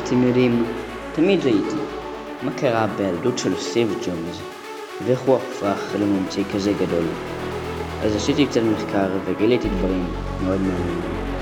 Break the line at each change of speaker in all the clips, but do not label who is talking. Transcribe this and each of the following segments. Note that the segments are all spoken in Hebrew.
אתם יודעים, תמיד ראיתי מה קרה בילדות של סטיב ג'ובס ואיך הוא הפך לממציא כזה גדול. אז עשיתי קצת מחקר וגיליתי דברים מאוד מעניינים.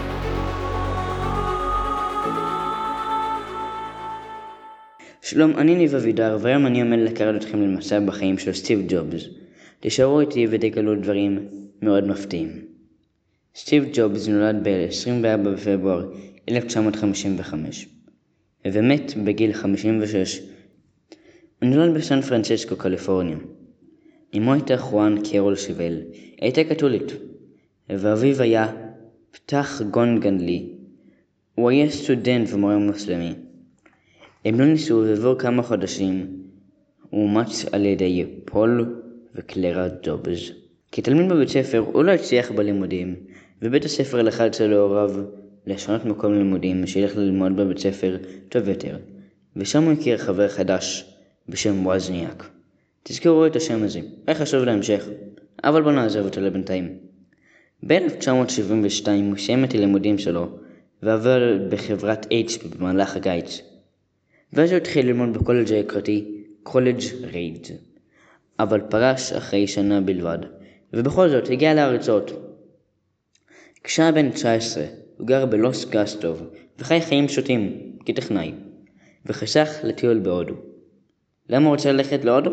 שלום, אני ניב אבידר, והיום אני עומד לקחת אתכם למסע בחיים של סטיב ג'ובס. תישארו איתי ותגלו דברים מאוד מפתיעים. סטיב ג'ובס נולד ב-24 בפברואר 1955 ומת בגיל 56. הוא נולד בסן פרנסיסקו, קליפורניה. אמו הייתה חואן קרול שיבל, הייתה קתולית, ואביו היה פתח גונגנדלי. הוא היה סטודנט ומורה מוסלמי. הם לא ניסו ועבור כמה חודשים הוא אומץ על ידי פול וקלרה ג'ובס. כתלמיד בבית ספר הוא לא הצליח בלימודים, ובית הספר לחץ על הוריו לשנות מקום לימודים שילך ללמוד בבית ספר טוב יותר, ושם הוא הכיר חבר חדש בשם ווזניאק. תזכרו את השם הזה, היה חשוב להמשך, אבל בוא נעזוב אותו לבינתיים. ב-1972 הוא סיים את הלימודים שלו ועבר בחברת HP במהלך הקיץ. ואז הוא התחיל ללמוד בקולג' היוקרתי, קולג' רייד, אבל פרש אחרי שנה בלבד, ובכל זאת הגיע לארצות. כשהיה בן 19, הוא גר בלוס גסטוב, וחי חיים פשוטים, כטכנאי, וחסך לטיול בהודו. למה הוא רוצה ללכת להודו?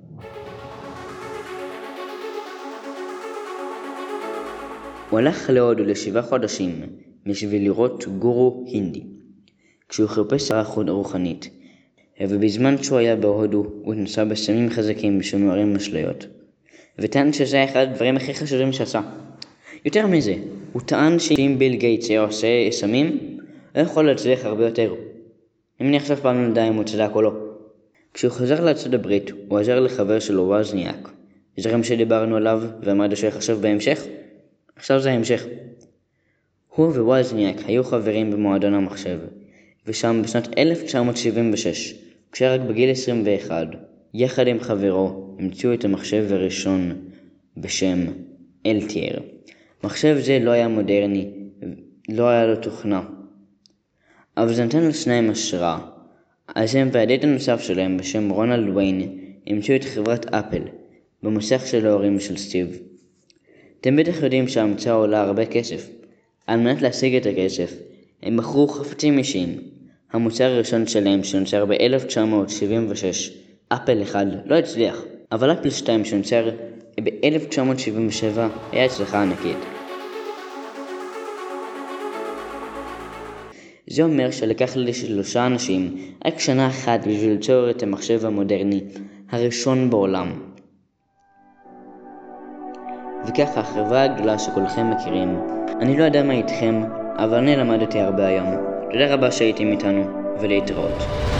הוא הלך להודו ל7 חודשים, בשביל לראות גורו הינדי, כשהוא חיפש עזרה רוחנית, ובזמן שהוא היה בהודו, הוא התנסה בסמים חזקים שמעוררים אשליות, וטען שזה היה אחד הדברים הכי חשובים שעשה. יותר מזה, הוא טען שאם ביל גייטס היה עושה סמים, הוא יכול להצליח הרבה יותר. אני מניח שאף פעם לא נדע אם הוא צדק או לא. כשהוא חזר לארצות הברית, הוא עזר לחבר שלו ווזניאק, זרם שדיברנו עליו ואמרנו שהוא חשוב בהמשך. עכשיו זה ההמשך. הוא וווזניאק היו חברים במועדון המחשב, ושם בשנת 1976, כשהיה רק בגיל 21, יחד עם חברו המציאו את המחשב הראשון בשם אלטייר. מחשב זה לא היה מודרני, לא היה לו תוכנה, אבל זה נתן לשניים השראה. אז הם והדייט הנוסף שלהם בשם רונלד ויין המציאו את חברת אפל במוסך של ההורים של סטיב. אתם בטח יודעים שההמצאה עולה הרבה כסף. על מנת להשיג את הכסף, הם בחרו חפצים אישיים. המוצר הראשון שלהם שנוצר ב-1976, אפל 1, לא הצליח, אבל אפל 2 שנוצר ב-1977 היה הצלחה ענקית. זה אומר שלקח ל3 אנשים רק שנה אחת בשביל ליצור את המחשב המודרני הראשון בעולם. וככה החברה הגדולה שכולכם מכירים. אני לא יודע מה איתכם, אבל אני למדתי הרבה היום. תודה רבה שהייתם איתנו, ולהתראות.